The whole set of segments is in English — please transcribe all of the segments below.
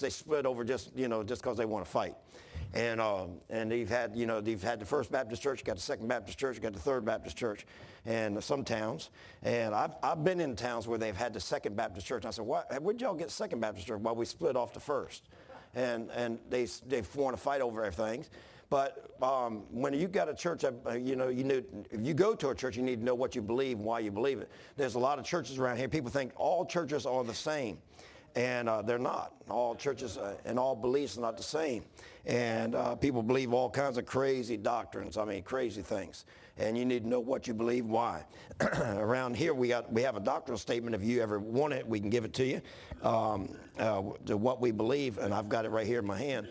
churches, they split over just because they want to fight. And they've had the First Baptist Church, you got the Second Baptist Church, you got the Third Baptist Church, and some towns. And I've been in towns where they've had the Second Baptist Church. I said, where'd y'all get the Second Baptist Church? Well, we split off the first. And they want to fight over everything. But when you got a church, if you go to a church, you need to know what you believe, why you believe it. There's a lot of churches around here. People think all churches are the same. And they're not. All churches and all beliefs are not the same. And people believe all kinds of crazy doctrines, crazy things. And you need to know what you believe, why. Around here, we have a doctrinal statement. If you ever want it, we can give it to you, to what we believe. And I've got it right here in my hand.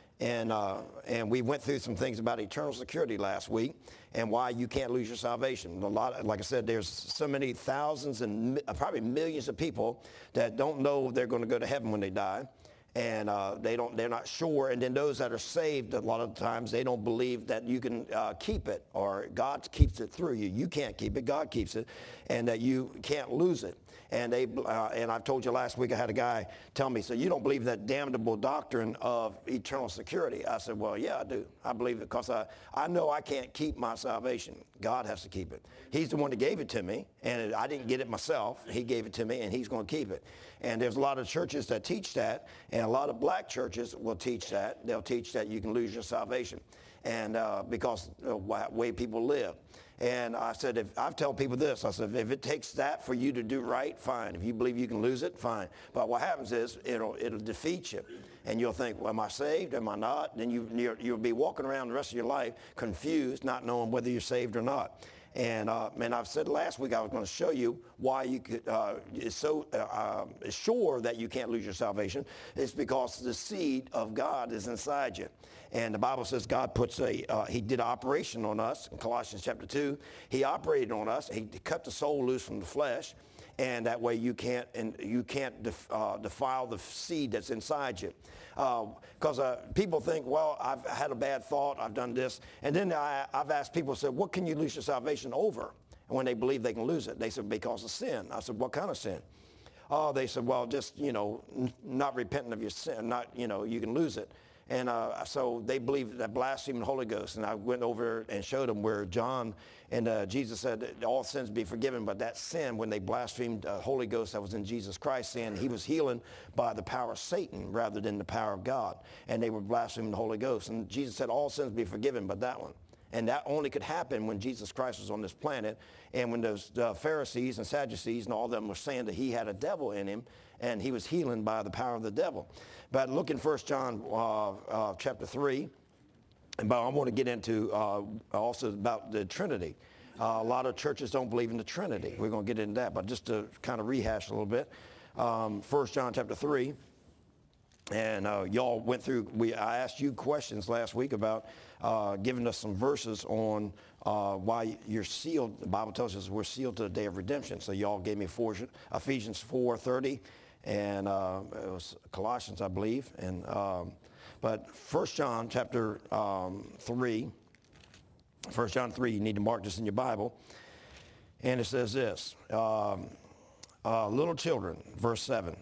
And we went through some things about eternal security last week and why you can't lose your salvation. Like I said, there's so many thousands and probably millions of people that don't know they're going to go to heaven when they die. And they're not sure. And then those that are saved, a lot of times they don't believe that you can keep it, or God keeps it through you. You can't keep it, God keeps it, and that you can't lose it. And I've told you last week, I had a guy tell me, so you don't believe that damnable doctrine of eternal security? I said, well, yeah, I do. I believe it because I know I can't keep my salvation. God has to keep it. He's the one that gave it to me, and I didn't get it myself. He gave it to me, and he's going to keep it. And there's a lot of churches that teach that, and a lot of black churches will teach that. They'll teach that you can lose your salvation, and because of the way people live. And I said, I tell people this, I said, if it takes that for you to do right, fine. If you believe you can lose it, fine. But what happens is it'll defeat you. And you'll think, well, am I saved? Am I not? Then you'll be walking around the rest of your life confused, not knowing whether you're saved or not. And I've said last week I was going to show you why you could, it's so sure that you can't lose your salvation. It's because the seed of God is inside you. And the Bible says God puts he did an operation on us in Colossians chapter 2. He operated on us. He cut the soul loose from the flesh. And that way you can't defile the seed that's inside you. Because people think, well, I've had a bad thought, I've done this. And then I've asked people, said, what can you lose your salvation over? And when they believe they can lose it, they said, because of sin. I said, what kind of sin? Oh, they said, well, just, not repenting of your sin, you can lose it. And so they believe that blaspheming the Holy Ghost. And I went over and showed them where John and Jesus said that all sins be forgiven. But that sin, when they blasphemed the Holy Ghost that was in Jesus Christ, saying he was healing by the power of Satan rather than the power of God. And they were blaspheming the Holy Ghost. And Jesus said all sins be forgiven but that one. And that only could happen when Jesus Christ was on this planet. And when those Pharisees and Sadducees and all of them were saying that he had a devil in him and he was healing by the power of the devil. But look in 1 John chapter 3. But I want to get into also about the Trinity. A lot of churches don't believe in the Trinity. We're going to get into that. But just to kind of rehash a little bit, 1 John chapter 3. And y'all went through, I asked you questions last week about giving us some verses on why you're sealed. The Bible tells us we're sealed to the day of redemption. So y'all gave me Ephesians 4:30, and it was Colossians, I believe. And but 1 John chapter 3, 1 John 3, you need to mark this in your Bible. And it says this, little children, verse 7,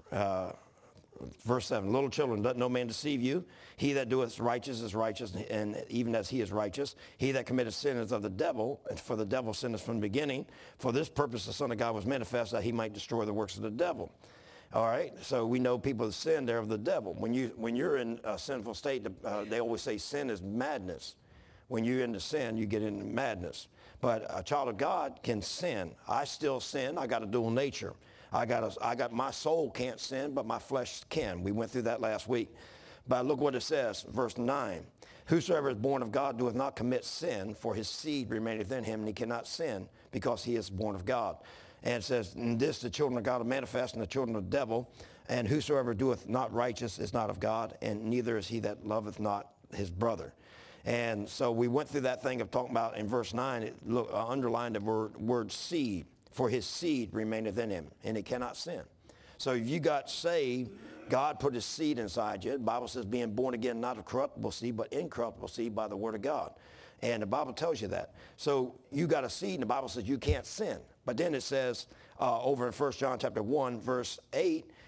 Verse 7, little children, let no man deceive you. He that doeth righteous is righteous, and even as he is righteous. He that committeth sin is of the devil, and for the devil sinneth from the beginning. For this purpose the Son of God was manifest, that he might destroy the works of the devil. All right, so we know people that sin, they're of the devil. When you're in a sinful state, they always say sin is madness. When you're into sin, you get into madness. But a child of God can sin. I still sin. I got a dual nature. I got my soul can't sin, but my flesh can. We went through that last week. But look what it says, verse 9. Whosoever is born of God doeth not commit sin, for his seed remaineth in him, and he cannot sin, because he is born of God. And it says, in this the children of God are manifest, and the children of the devil. And whosoever doeth not righteous is not of God, and neither is he that loveth not his brother. And so we went through that thing of talking about in verse 9, it underlined the word seed. For his seed remaineth in him, and he cannot sin. So if you got saved, God put his seed inside you. The Bible says being born again, not of corruptible seed, but incorruptible seed by the word of God. And the Bible tells you that. So you got a seed, and the Bible says you can't sin. But then it says over in 1 John chapter 1, verse 8,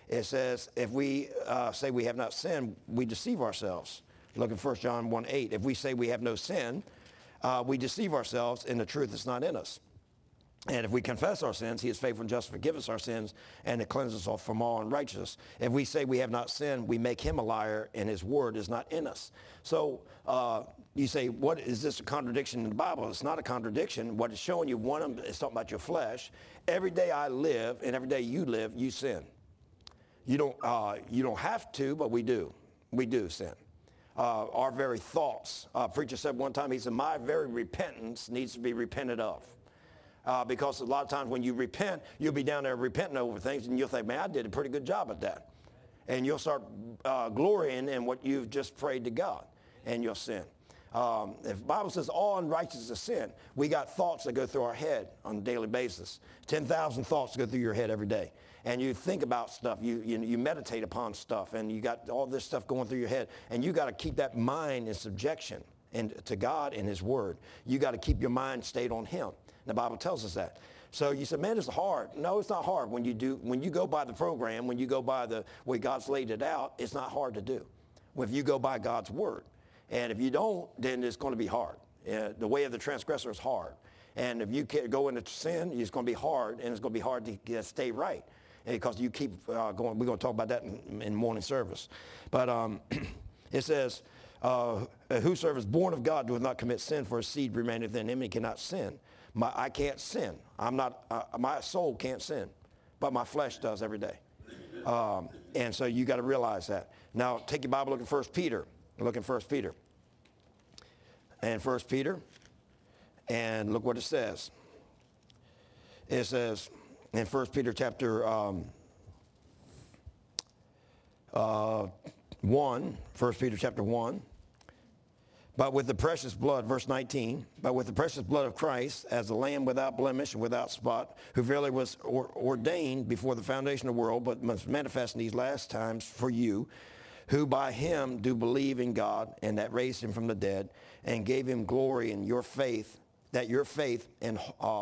It says, if we say we have not sinned, we deceive ourselves. Look at 1 John 1:8. If we say we have no sin, we deceive ourselves and the truth is not in us. And if we confess our sins, he is faithful and just to forgive us our sins and to cleanse us all from all unrighteousness. If we say we have not sinned, we make him a liar and his word is not in us. So you say, what is this a contradiction in the Bible? It's not a contradiction. What it's showing you, one of them is talking about your flesh. Every day I live and every day you live, you sin. You don't have to, but we do. We do sin. Our very thoughts. A preacher said one time, he said, my very repentance needs to be repented of. Because a lot of times when you repent, you'll be down there repenting over things and you'll think, man, I did a pretty good job at that. And you'll start glorying in what you've just prayed to God and you'll sin. If the Bible says all unrighteousness is sin, we got thoughts that go through our head on a daily basis. 10,000 thoughts go through your head every day. And you think about stuff, you meditate upon stuff, and you got all this stuff going through your head. And you got to keep that mind in subjection to God and his word. You got to keep your mind stayed on him. The Bible tells us that. So you said, man, it's hard. No, it's not hard. When you go by the program, when you go by the way God's laid it out, it's not hard to do. If you go by God's word. And if you don't, then it's going to be hard. The way of the transgressor is hard. And if you go into sin, it's going to be hard, and it's going to be hard to stay right. Because you keep going. We're going to talk about that in morning service. But it says, whosoever is born of God doeth not commit sin, for his seed remaineth in him, and he cannot sin. I can't sin. My soul can't sin, but my flesh does every day. And so you got to realize that. Now, take your Bible, look at 1 Peter. Look at 1 Peter. And 1 Peter, and look what it says. It says in 1 Peter chapter 1, 1 Peter chapter 1, but with the precious blood, verse 19, but with the precious blood of Christ, as a lamb without blemish and without spot, who verily was ordained before the foundation of the world, but must manifest in these last times for you, who by him do believe in God, and that raised him from the dead, and gave him glory in your faith, that your faith and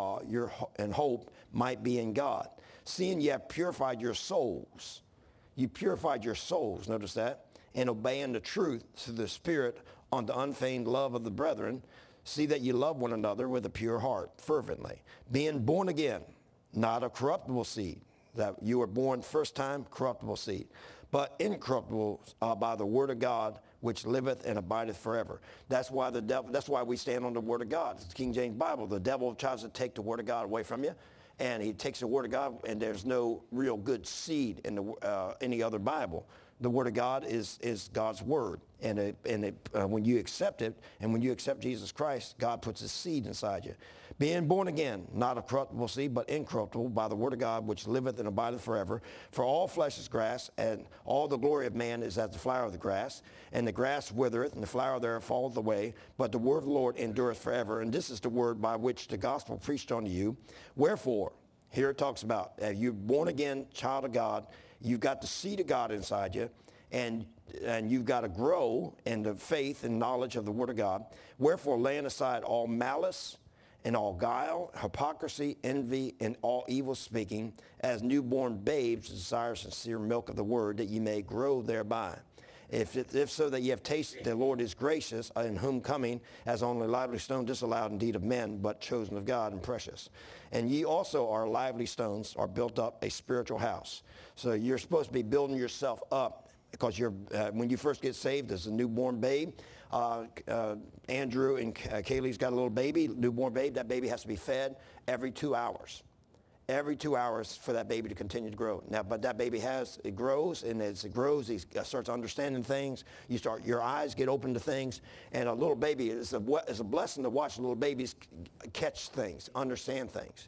hope might be in God. Seeing ye have purified your souls. You purified your souls, notice that, in obeying the truth through the Spirit, on the unfeigned love of the brethren, see that you love one another with a pure heart, fervently, being born again, not of corruptible seed, that you were born first time, corruptible seed, but incorruptible by the word of God, which liveth and abideth forever. That's why that's why we stand on the word of God. It's the King James Bible. The devil tries to take the word of God away from you, and he takes the word of God, and there's no real good seed in any other Bible. The word of God is God's word. And when you accept it, and when you accept Jesus Christ, God puts his seed inside you. Being born again, not of corruptible seed, but incorruptible, by the word of God, which liveth and abideth forever. For all flesh is grass, and all the glory of man is as the flower of the grass. And the grass withereth, and the flower thereof falleth away. But the word of the Lord endureth forever. And this is the word by which the gospel preached unto you. Wherefore, here it talks about, you're born again, child of God. You've got the seed of God inside you, and you've got to grow in the faith and knowledge of the word of God. Wherefore, laying aside all malice and all guile, hypocrisy, envy, and all evil speaking, as newborn babes desire sincere milk of the word, that ye may grow thereby. If so that ye have tasted the Lord is gracious, in whom coming as only lively stone disallowed indeed of men, but chosen of God and precious. And ye also are lively stones, are built up a spiritual house. So you're supposed to be building yourself up, because when you first get saved as a newborn babe, Andrew and Kaylee's got a little baby, newborn babe. That baby has to be fed every 2 hours. Every 2 hours for that baby to continue to grow. Now, but that baby it grows, and as it grows, he starts understanding things. Your eyes get open to things, and a little baby, it's a blessing to watch little babies catch things, understand things.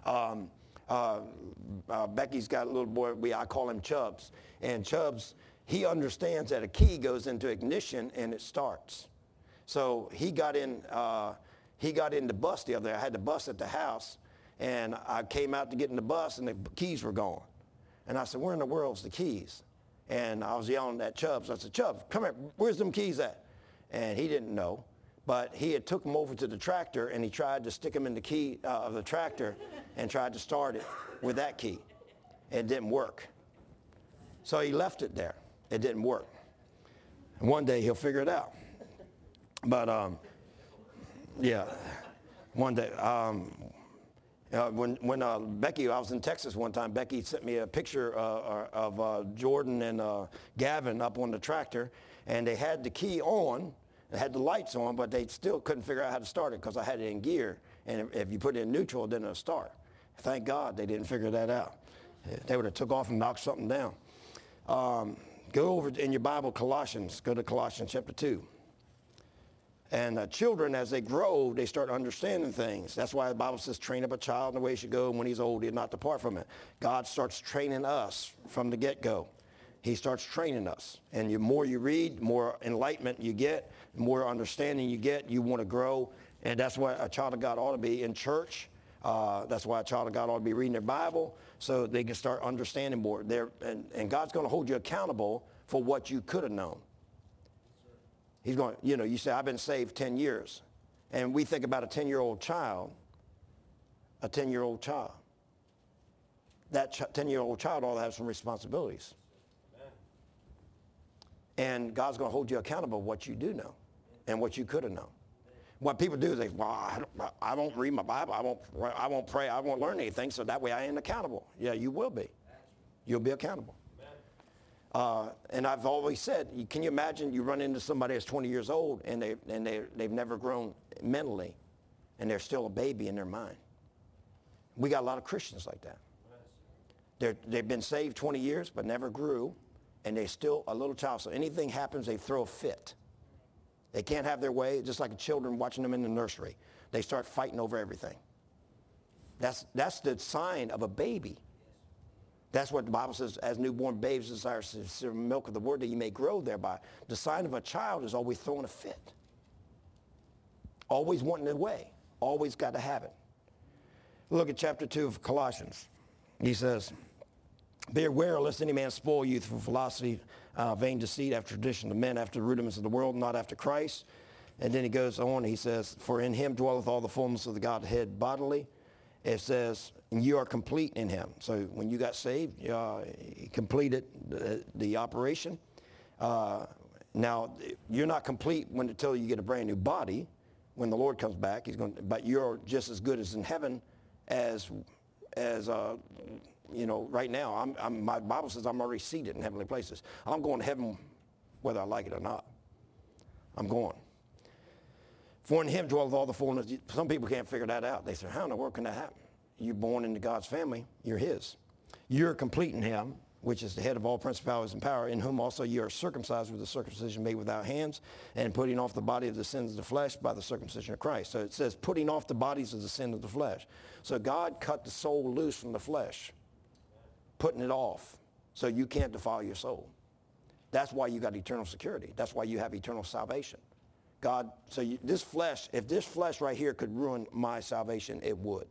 Becky's got a little boy, I call him Chubbs, and Chubbs, he understands that a key goes into ignition and it starts. So he got in the bus the other day. I had the bus at the house, and I came out to get in the bus, and the keys were gone. And I said, where in the world's the keys? And I was yelling at Chubbs. I said, Chubbs, come here. Where's them keys at? And he didn't know. But he had took them over to the tractor, and he tried to stick them in the key of the tractor and tried to start it with that key. It didn't work. So he left it there. It didn't work. And one day he'll figure it out. But yeah, one day. When Becky, I was in Texas one time, Becky sent me a picture of Jordan and Gavin up on the tractor, and they had the key on, they had the lights on, but they still couldn't figure out how to start it because I had it in gear, and if you put it in neutral, it didn't start. Thank God they didn't figure that out. They would have took off and knocked something down. Go over in your Bible, Colossians. Go to Colossians chapter 2. And children, as they grow, they start understanding things. That's why the Bible says, train up a child in the way he should go, and when he's old, he'll not depart from it. God starts training us from the get-go. He starts training us. And the more you read, more enlightenment you get, more understanding you get, you want to grow. And that's why a child of God ought to be in church. That's why a child of God ought to be reading their Bible, so they can start understanding more. And God's going to hold you accountable for what you could have known. He's going, you say, I've been saved 10 years. And we think about a 10-year-old child, That 10-year-old child ought to have some responsibilities. And God's going to hold you accountable for what you do know and what you could have known. What people do is they, I won't read my Bible, I won't pray, I won't learn anything, so that way I ain't accountable. Yeah, you will be. You'll be accountable. And I've always said, can you imagine you run into somebody that's 20 years old and they've never grown mentally, and they're still a baby in their mind. We got a lot of Christians like that. They've been saved 20 years but never grew, and they're still a little child. So anything happens, they throw a fit. They can't have their way, just like children watching them in the nursery. They start fighting over everything. That's the sign of a baby. That's what the Bible says, as newborn babes desire the milk of the word that you may grow thereby. The sign of a child is always throwing a fit. Always wanting their way. Always got to have it. Look at chapter 2 of Colossians. He says, be aware lest any man spoil you through philosophy, vain deceit, after tradition of men, after the rudiments of the world, not after Christ. And then he goes on, he says, for in him dwelleth all the fullness of the Godhead bodily. It says, and you are complete in him. So when you got saved, he completed the operation. Now, you're not complete until you get a brand new body. When the Lord comes back, but you're just as good as in heaven as right now. My Bible says I'm already seated in heavenly places. I'm going to heaven whether I like it or not. I'm going. For in him dwelleth all the fullness. Some people can't figure that out. They say, how in the world can that happen? You're born into God's family. You're his. You're complete in him, which is the head of all principalities and power, in whom also you are circumcised with the circumcision made without hands, and putting off the body of the sins of the flesh by the circumcision of Christ. So it says putting off the bodies of the sin of the flesh. So God cut the soul loose from the flesh, putting it off so you can't defile your soul. That's why you got eternal security. That's why you have eternal salvation. God, this flesh, if this flesh right here could ruin my salvation, it would.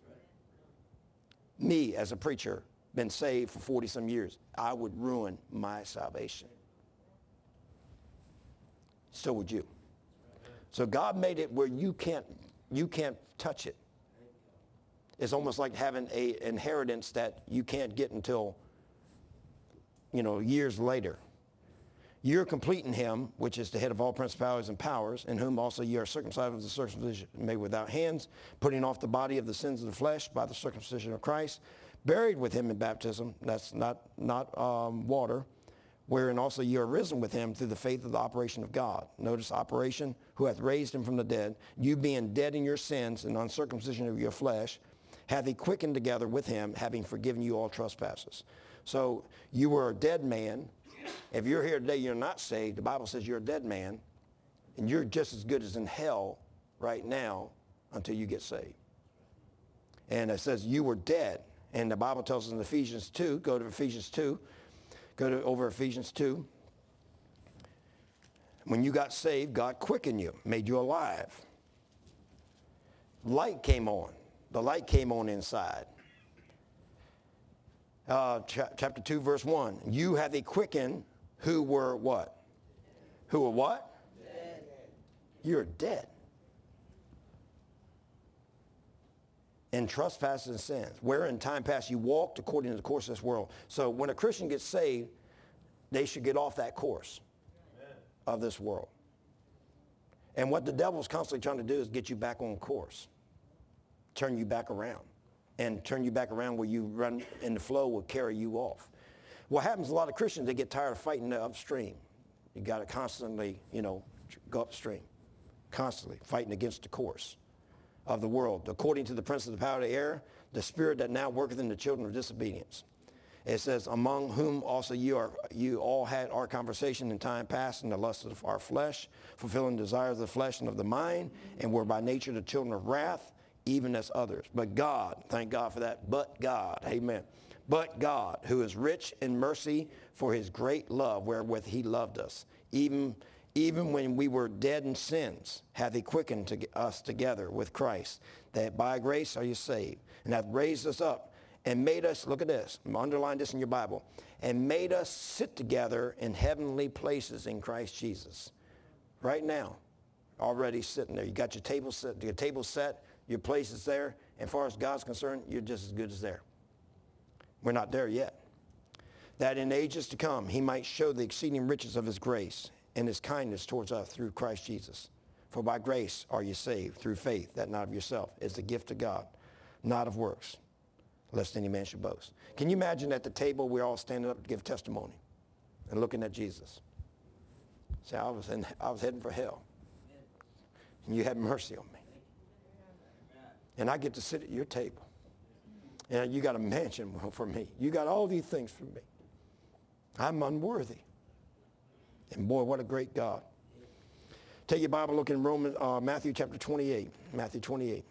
Me, as a preacher, been saved for 40 some years, I would ruin my salvation. So would you. So God made it where you can't touch it. It's almost like having an inheritance that you can't get until, years later. You're complete in him, which is the head of all principalities and powers, in whom also you are circumcised with the circumcision made without hands, putting off the body of the sins of the flesh by the circumcision of Christ, buried with him in baptism, that's not water, wherein also you are risen with him through the faith of the operation of God. Notice operation, who hath raised him from the dead, you being dead in your sins and uncircumcision of your flesh, hath he quickened together with him, having forgiven you all trespasses. So you were a dead man. If you're here today, you're not saved, the Bible says you're a dead man, and you're just as good as in hell right now until you get saved. And it says you were dead. And the Bible tells us in Ephesians 2, go to Ephesians 2, over Ephesians 2. When you got saved, God quickened you, made you alive. Light came on. The light came on inside. Chapter 2, verse 1. You have he quickened who were what? Who were what? Dead. You're dead. In trespasses and sins, where in time past you walked according to the course of this world. So when a Christian gets saved, they should get off that course of this world. And what the devil's constantly trying to do is get you back on course, turn you back around, and turn you back around where you run in the flow will carry you off. What happens, a lot of Christians, they get tired of fighting the upstream. You got to constantly, go upstream, constantly fighting against the course of the world. According to the prince of the power of the air, the spirit that now worketh in the children of disobedience. It says, among whom also you all had our conversation in time past in the lust of our flesh, fulfilling the desires of the flesh and of the mind, and were by nature the children of wrath, even as others. But God, thank God for that, but God, amen. But God, who is rich in mercy for his great love wherewith he loved us, even when we were dead in sins, hath he quickened us together with Christ, that by grace are you saved, and hath raised us up, and made us, look at this, underline this in your Bible, and made us sit together in heavenly places in Christ Jesus. Right now, already sitting there. You got your table set, your place is there, and as far as God's concerned, you're just as good as there. We're not there yet. That in ages to come, he might show the exceeding riches of his grace and his kindness towards us through Christ Jesus. For by grace are you saved through faith, that not of yourself. It's the gift of God, not of works, lest any man should boast. Can you imagine at the table we're all standing up to give testimony and looking at Jesus? Say, I was heading for hell, and you had mercy on me. And I get to sit at your table. And you got a mansion for me. You got all these things for me. I'm unworthy. And boy, what a great God. Take your Bible, look in Matthew chapter 28. Matthew 28.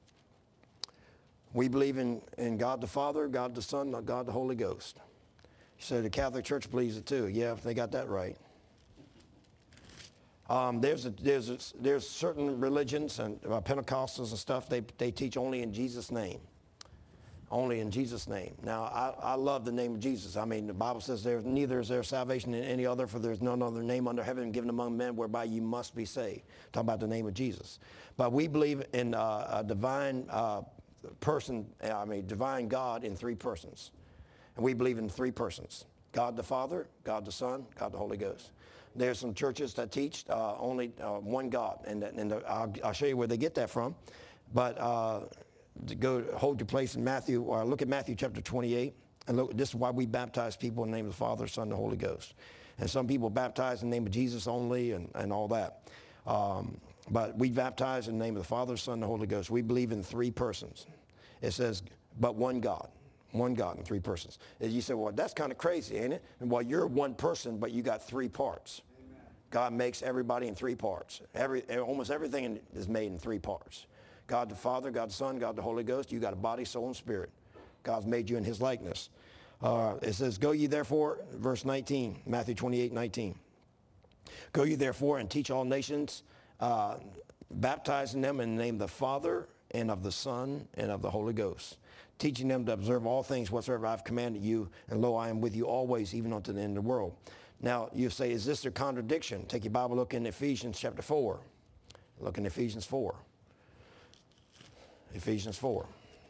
We believe in God the Father, God the Son, God the Holy Ghost. So the Catholic Church believes it too. Yeah, they got that right. There's certain religions and Pentecostals and stuff, they teach only in Jesus' name. Only in Jesus' name. Now, I love the name of Jesus. I mean, the Bible says neither is there salvation in any other, for there's none other name under heaven given among men whereby you must be saved. Talking about the name of Jesus. But we believe in a divine divine God in three persons. And we believe in three persons. God the Father, God the Son, God the Holy Ghost. There's some churches that teach only one God. And I'll show you where they get that from. But to go hold your place in Matthew, or look at Matthew chapter 28, and look, this is why we baptize people in the name of the Father, Son, and the Holy Ghost. And some people baptize in the name of Jesus only and all that. But we baptize in the name of the Father, Son, and the Holy Ghost. We believe in three persons. It says, but one God in three persons. And you say, well, that's kind of crazy, ain't it? And well, you're one person, but you got three parts. Amen. God makes everybody in three parts. Almost everything is made in three parts. God the Father, God the Son, God the Holy Ghost. You got a body, soul, and spirit. God's made you in his likeness. It says, go ye therefore, verse 19, Matthew 28:19. Go ye therefore and teach all nations, baptizing them in the name of the Father and of the Son and of the Holy Ghost, teaching them to observe all things whatsoever I've commanded you, and lo, I am with you always, even unto the end of the world. Now, you say, is this a contradiction? Take your Bible, look in Ephesians chapter 4. Look in Ephesians 4. Ephesians 4.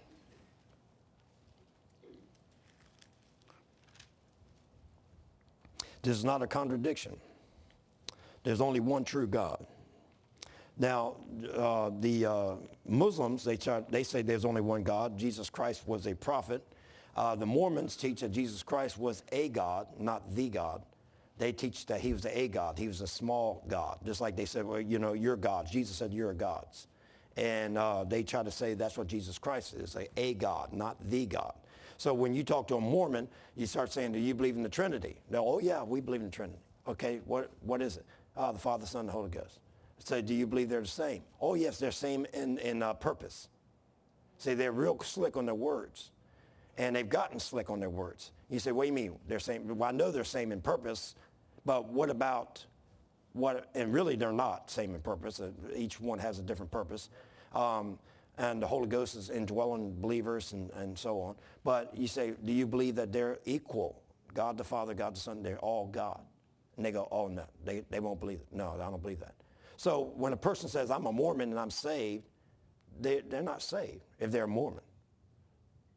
This is not a contradiction. There's only one true God. Now, the Muslims, they say there's only one God. Jesus Christ was a prophet. The Mormons teach that Jesus Christ was a God, not the God. They teach that he was a God. He was a small God. Just like they said, well, you're gods. Jesus said, you're gods. And they try to say that's what Jesus Christ is, a God, not the God. So when you talk to a Mormon, you start saying, do you believe in the Trinity? No, oh yeah, we believe in the Trinity. Okay, what is it? The Father, Son, and the Holy Ghost. So do you believe they're the same? Oh yes, they're same in purpose. See, they're real slick on their words. And they've gotten slick on their words. You say, what do you mean they're same? Well, I know they're same in purpose, but what about and really they're not same in purpose. Each one has a different purpose. And the Holy Ghost is indwelling believers and so on. But you say, do you believe that they're equal? God the Father, God the Son, they're all God. And they go, oh no, they won't believe it. No, I don't believe that. So when a person says, I'm a Mormon and I'm saved, they're not saved if they're a Mormon.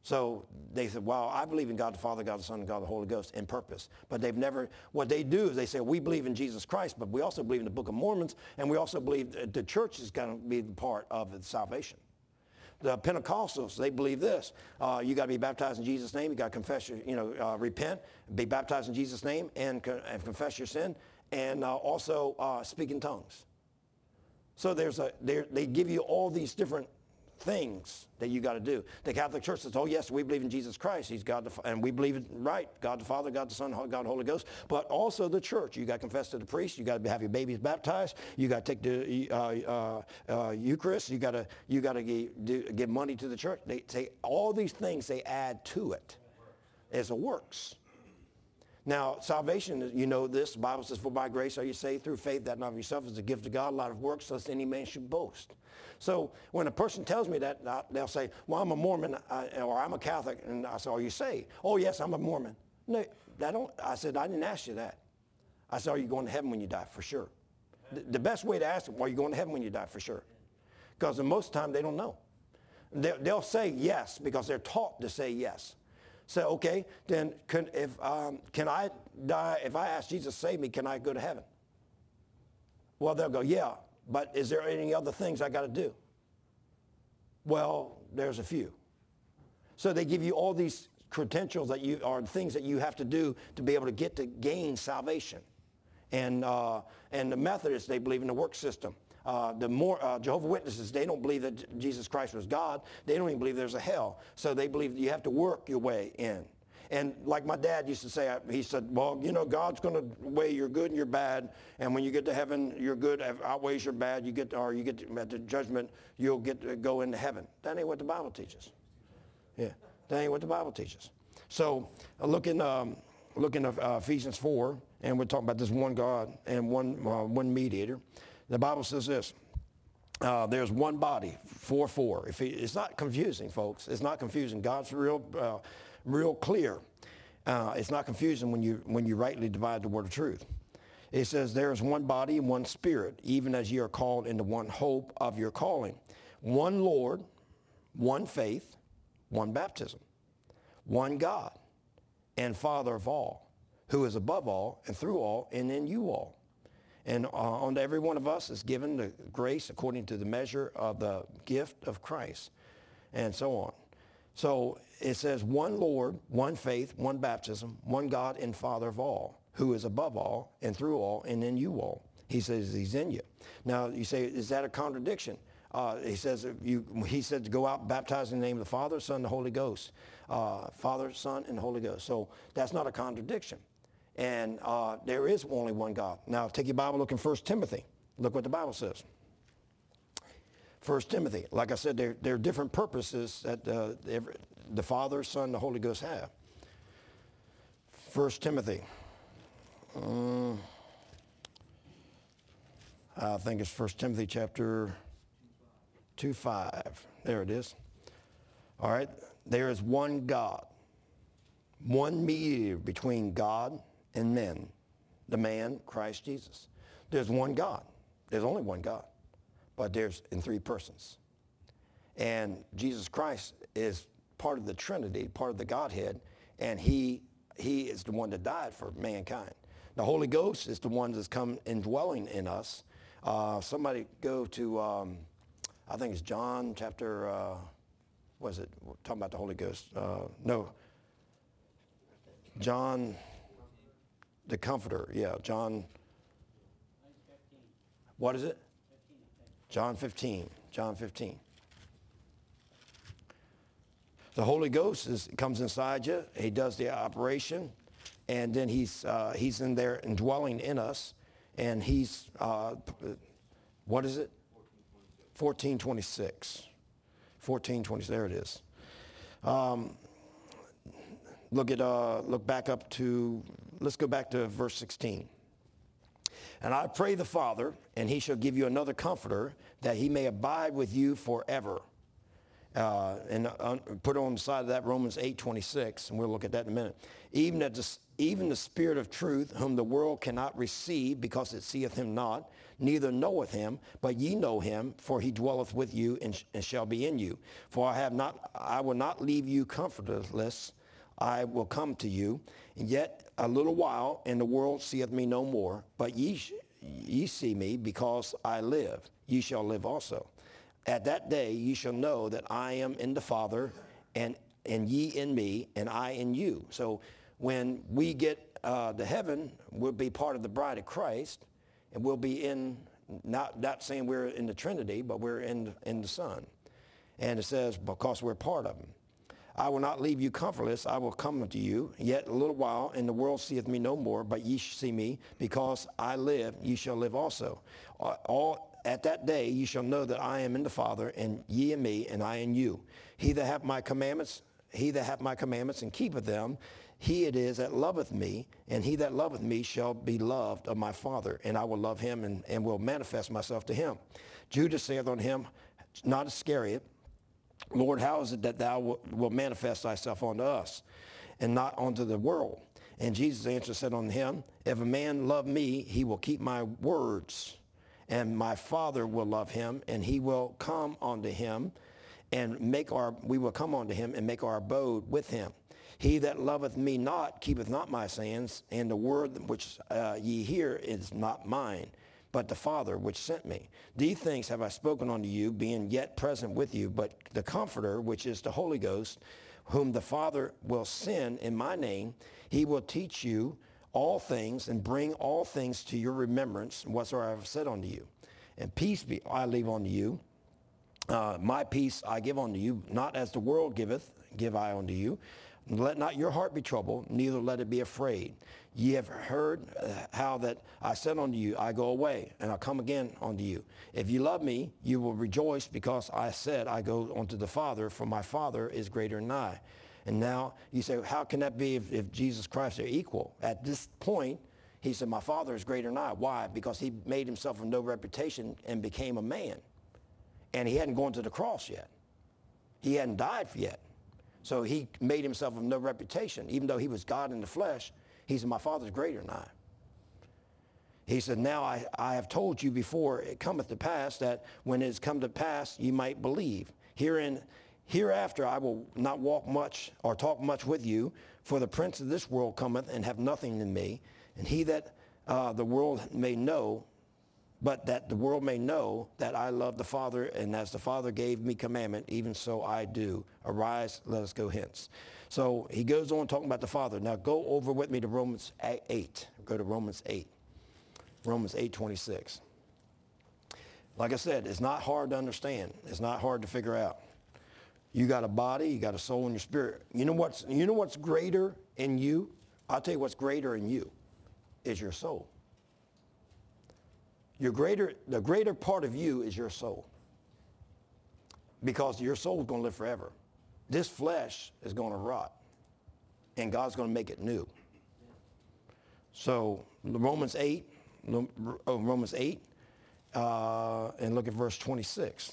So they said, well, I believe in God the Father, God the Son, and God the Holy Ghost in purpose. But they've never, what they do is they say, we believe in Jesus Christ, but we also believe in the Book of Mormon, and we also believe that the church is going to be part of the salvation. The Pentecostals, they believe this. You got to be baptized in Jesus' name. You got to confess your, repent, be baptized in Jesus' name, and confess your sin, and also speak in tongues. So they give you all these different things that you got to do. The Catholic Church says, oh yes, we believe in Jesus Christ. He's God, and we believe it right. God the Father, God the Son, God the Holy Ghost. But also the church. You got to confess to the priest. You got to have your babies baptized. You got to take the Eucharist. You got to give money to the church. They say all these things they add to it as a works. Now, salvation, you know this, the Bible says, for by grace are you saved through faith, that not of yourself is a gift of God, a lot of works, lest any man should boast. So when a person tells me that, they'll say, well, I'm a Mormon, or I'm a Catholic, and I say, are you saved? Oh, yes, I'm a Mormon. No, I said, I didn't ask you that. I said, are you going to heaven when you die? For sure. The best way to ask them, are you going to heaven when you die? For sure. Because most of the time, they don't know. They'll say yes, because they're taught to say yes. Say, okay, then can I die, if I ask Jesus to save me, can I go to heaven? Well, they'll go, yeah, but is there any other things I got to do? Well, there's a few. So they give you all these credentials are things that you have to do to be able to gain salvation. And the Methodists, they believe in the work system. Jehovah's Witnesses, they don't believe that Jesus Christ was God. They don't even believe there's a hell. So they believe you have to work your way in. And like my dad used to say, he said, well, you know, God's going to weigh your good and your bad. And when you get to heaven, your good outweighs your bad. At the judgment, you'll get to go into heaven. That ain't what the Bible teaches. Yeah, that ain't what the Bible teaches. So look in Ephesians 4, and we're talking about this one God and one mediator. The Bible says this, there's one body, 4. It's not confusing, folks. It's not confusing. God's real clear. It's not confusing when you rightly divide the word of truth. It says there is one body and one spirit, even as ye are called into one hope of your calling. One Lord, one faith, one baptism, one God and Father of all, who is above all and through all and in you all. And unto every one of us is given the grace according to the measure of the gift of Christ, and so on. So it says one Lord, one faith, one baptism, one God and Father of all, who is above all and through all and in you all. He says he's in you. Now you say, is that a contradiction? He said to go out and baptize in the name of the Father, Son, and the Holy Ghost. Father, Son, and Holy Ghost. So that's not a contradiction. And there is only one God. Now, take your Bible, look in 1 Timothy. Look what the Bible says. 1 Timothy. Like I said, there are different purposes that the Father, Son, and the Holy Ghost have. 1 Timothy. I think it's 1 Timothy chapter 2:5. There it is. All right. There is one God, one mediator between God and men, the man, Christ Jesus. There's one God. There's only one God, but there's in three persons. And Jesus Christ is part of the Trinity, part of the Godhead, and he is the one that died for mankind. The Holy Ghost is the one that's come indwelling in us. Somebody go to, I think it's John chapter, what is it? We're talking about the Holy Ghost. No. John, the Comforter. Yeah, John. What is it? John 15. John 15. The Holy Ghost comes inside you. He does the operation, and then he's in there indwelling in us, and he's what is it? 14:26. 14:20. There it is. Let's go back to verse 16. And I pray the Father, and he shall give you another comforter, that he may abide with you forever. And put on the side of that Romans 8:26, and we'll look at that in a minute. Even the Spirit of truth, whom the world cannot receive, because it seeth him not, neither knoweth him, but ye know him, for he dwelleth with you and shall be in you. For I will not leave you comfortless. I will come to you. And yet a little while, and the world seeth me no more. But ye see me, because I live. Ye shall live also. At that day ye shall know that I am in the Father, and ye in me, and I in you. So when we get to heaven, we'll be part of the bride of Christ, and we'll be in, not saying we're in the Trinity, but we're in the Son. And it says, because we're part of him. I will not leave you comfortless. I will come unto you. Yet a little while, and the world seeth me no more, but ye shall see me, because I live, ye shall live also. At that day ye shall know that I am in the Father, and ye in me, and I in you. He that hath my commandments and keepeth them, he it is that loveth me, and he that loveth me shall be loved of my Father, and I will love him, and will manifest myself to him. Judas saith unto him, not Iscariot, Lord, how is it that thou wilt manifest thyself unto us, and not unto the world? And Jesus answered said unto him, if a man love me, he will keep my words, and my Father will love him, and he will come unto him, and we will come unto him and make our abode with him. He that loveth me not keepeth not my sayings, and the word which ye hear is not mine, but the Father which sent me. These things have I spoken unto you, being yet present with you, but the Comforter, which is the Holy Ghost, whom the Father will send in my name, he will teach you all things, and bring all things to your remembrance, whatsoever I have said unto you. And peace I leave unto you. My peace I give unto you, not as the world giveth, give I unto you. Let not your heart be troubled, neither let it be afraid. Ye have heard how that I said unto you, I go away, and I'll come again unto you. If you love me, you will rejoice, because I said I go unto the Father, for my Father is greater than I. And now you say, how can that be if Jesus Christ are equal? At this point, he said, my Father is greater than I. Why? Because he made himself of no reputation and became a man. And he hadn't gone to the cross yet. He hadn't died yet. So he made himself of no reputation. Even though he was God in the flesh, he said, my Father is greater than I. He said, now I have told you before it cometh to pass, that when it is come to pass, ye might believe. Hereafter I will not walk much or talk much with you, for the prince of this world cometh and have nothing in me. And he that the world may know, but that the world may know that I love the Father, and as the Father gave me commandment, even so I do. Arise, let us go hence. So he goes on talking about the Father. Now go over with me to Romans 8. Go to Romans 8. Romans 8:26. Like I said, it's not hard to understand. It's not hard to figure out. You got a body, you got a soul, and your spirit. You know what's greater in you? I'll tell you what's greater in you is your soul. The greater part of you is your soul. Because your soul is going to live forever. This flesh is going to rot. And God's going to make it new. So Romans 8, and look at verse 26.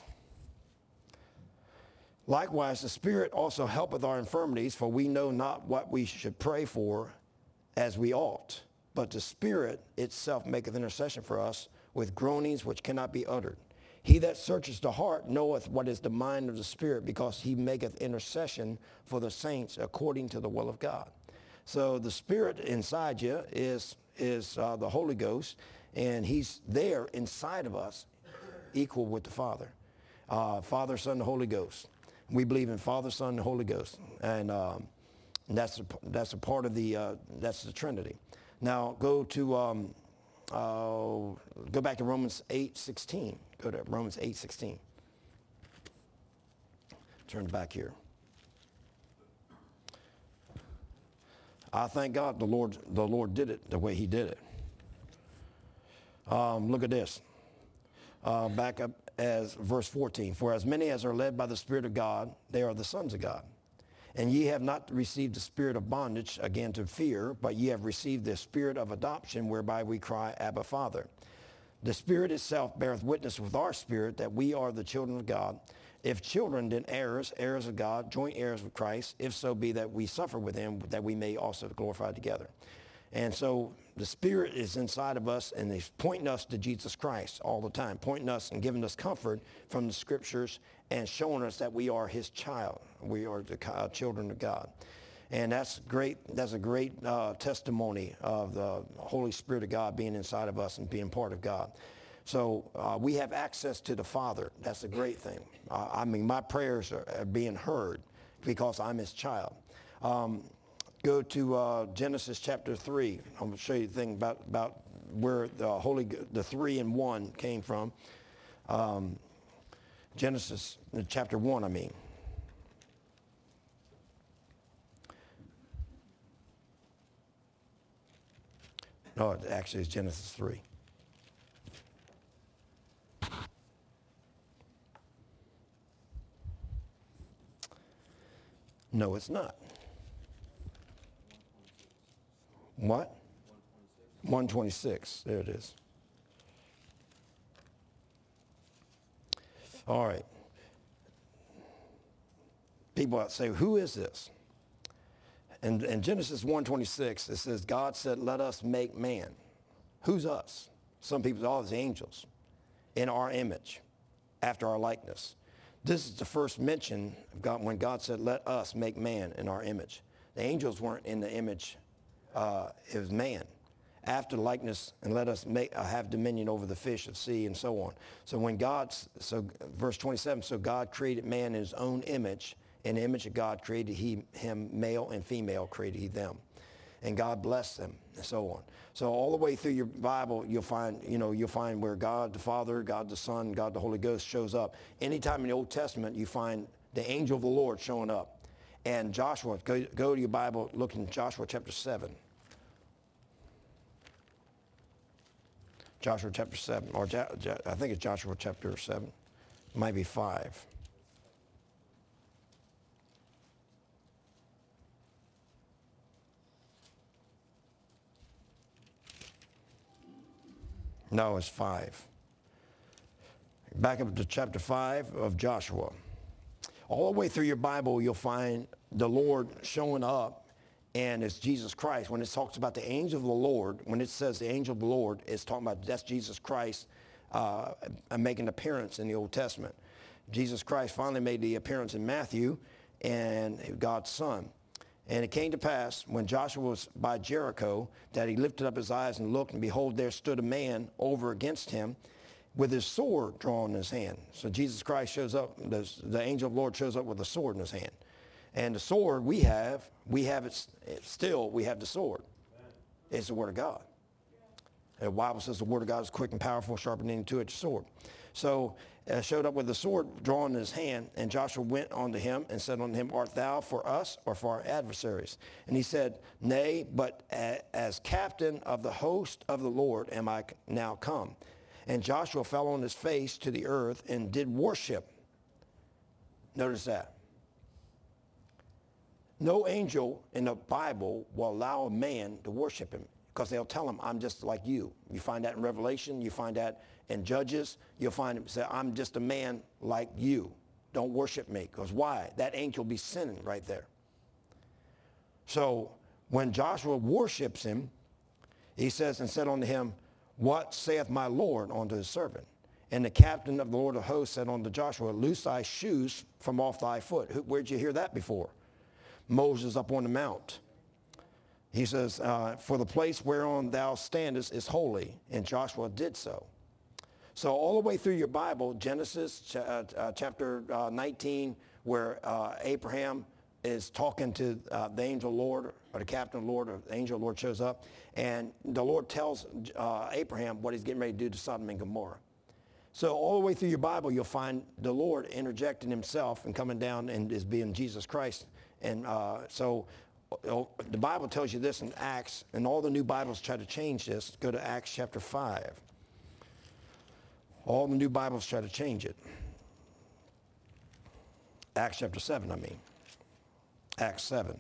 Likewise, the Spirit also helpeth our infirmities, for we know not what we should pray for as we ought. But the Spirit itself maketh intercession for us with groanings which cannot be uttered. He that searches the heart knoweth what is the mind of the Spirit, because he maketh intercession for the saints according to the will of God. So the Spirit inside you is the Holy Ghost, and he's there inside of us, equal with the Father. Father, Son, the Holy Ghost. We believe in Father, Son, and the Holy Ghost, and that's a part of that's the Trinity. Now go back to Romans 8:16. Go to Romans 8:16. Turn back here. I thank God the Lord did it the way he did it. Look at this. Back up as verse 14. For as many as are led by the Spirit of God, they are the sons of God. And ye have not received the spirit of bondage again to fear, but ye have received the spirit of adoption, whereby we cry, Abba, Father. The Spirit itself beareth witness with our spirit that we are the children of God, If children, then heirs, heirs of God, joint heirs with Christ, if so be that we suffer with him, that we may also be glorified together. And so the Spirit is inside of us, and he's pointing us to Jesus Christ all the time, pointing us and giving us comfort from the Scriptures and showing us that we are his child. We are the children of God. And that's great. That's a great testimony of the Holy Spirit of God being inside of us and being part of God. So we have access to the Father. That's a great thing. I mean, my prayers are being heard because I'm his child. Go to Genesis chapter 3. I'm going to show you the thing about where the 3 and 1 came from. Genesis chapter 1, I mean. No, actually it's Genesis 3. No, it's not. What? 126. There it is. All right. People say, who is this? And in Genesis 1:26, it says, God said, let us make man. Who's us? Some people say, oh, it's angels in our image, after our likeness. This is the first mention of God when God said, let us make man in our image. The angels weren't in the image. It was man. After likeness, and let us have dominion over the fish of the sea and so on. So verse 27, so God created man in his own image. In the image of God created him, male and female created he them. And God blessed them and so on. So all the way through your Bible, you'll find where God the Father, God the Son, God the Holy Ghost shows up. Anytime in the Old Testament, you find the angel of the Lord showing up. And Joshua, go to your Bible, look in Joshua chapter 7. Joshua chapter 7, or I think it's Joshua chapter 7. It might be 5. No, it's 5. Back up to chapter 5 of Joshua. All the way through your Bible, you'll find the Lord showing up, and it's Jesus Christ. When it talks about the angel of the Lord, when it says the angel of the Lord, it's talking about that's Jesus Christ making an appearance in the Old Testament. Jesus Christ finally made the appearance in Matthew, and God's Son. And it came to pass, when Joshua was by Jericho, that he lifted up his eyes and looked, and behold, there stood a man over against him with his sword drawn in his hand. So Jesus Christ shows up, the angel of the Lord shows up with a sword in his hand. And the sword we have it still, we have the sword. It's the Word of God. And the Bible says the Word of God is quick and powerful, sharper than any two-edged sword. So showed up with the sword drawn in his hand, and Joshua went unto him and said unto him, art thou for us or for our adversaries? And he said, nay, but as captain of the host of the Lord am I now come. And Joshua fell on his face to the earth and did worship. Notice that. No angel in the Bible will allow a man to worship him, because they'll tell him, I'm just like you. You find that in Revelation. You find that in Judges. You'll find him say, I'm just a man like you. Don't worship me. Because why? That angel will be sinning right there. So when Joshua worships him, he says, and said unto him, what saith my Lord unto his servant? And the captain of the Lord of hosts said unto Joshua, loose thy shoes from off thy foot. Where'd you hear that before? Moses up on the mount. He says, for the place whereon thou standest is holy. And Joshua did so. So all the way through your Bible, Genesis chapter 19, where Abraham is talking to the angel Lord, or the captain of the Lord, or the angel of the Lord shows up, and the Lord tells Abraham what he's getting ready to do to Sodom and Gomorrah. So all the way through your Bible, you'll find the Lord interjecting himself and coming down and is being Jesus Christ. And so the Bible tells you this in Acts, and all the new Bibles try to change this. Go to Acts chapter 5. All the new Bibles try to change it. Acts chapter 7, I mean. Acts 7.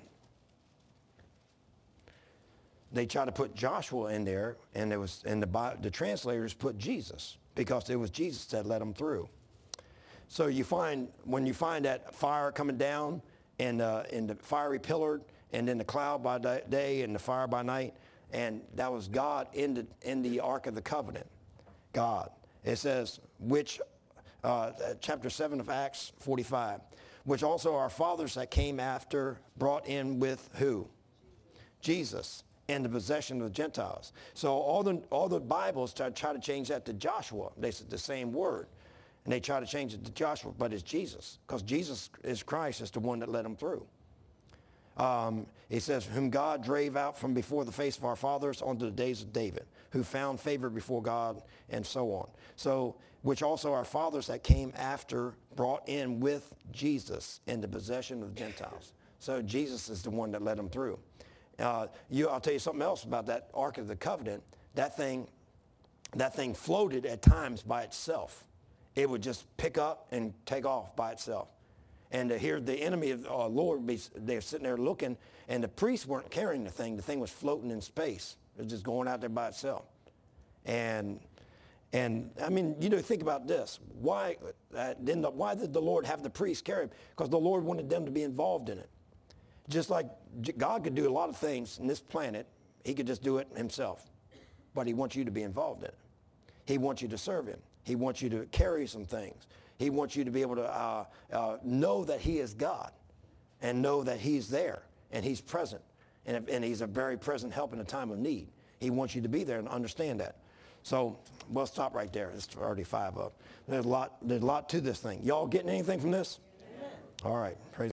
They try to put Joshua in there, and the translators put Jesus, because it was Jesus that led them through. So when you find that fire coming down and the fiery pillar and then the cloud by day and the fire by night, and that was God in the Ark of the Covenant. God. It says, which, chapter 7 of Acts 45, which also our fathers that came after brought in with who? Jesus, in the possession of the Gentiles. So all the Bibles try to change that to Joshua. They said the same word. And they try to change it to Joshua, but it's Jesus. Because Jesus is Christ, is the one that led them through. It says, whom God drave out from before the face of our fathers unto the days of David, who found favor before God, and so on. So, which also our fathers that came after brought in with Jesus in the possession of the Gentiles. So Jesus is the one that led them through. I'll tell you something else about that Ark of the Covenant. That thing floated at times by itself. It would just pick up and take off by itself. And to hear the enemy of the Lord, they're sitting there looking, and the priests weren't carrying the thing. The thing was floating in space. It was just going out there by itself. And I mean, think about this. Why did the Lord have the priests carry it? Because the Lord wanted them to be involved in it. Just like God could do a lot of things in this planet, he could just do it himself. But he wants you to be involved in it. He wants you to serve him. He wants you to carry some things. He wants you to be able to know that he is God and know that he's there and he's present. And he's a very present help in a time of need. He wants you to be there and understand that. So we'll stop right there. It's already 5 up. There's a lot to this thing. Y'all getting anything from this? Amen. All right. Praise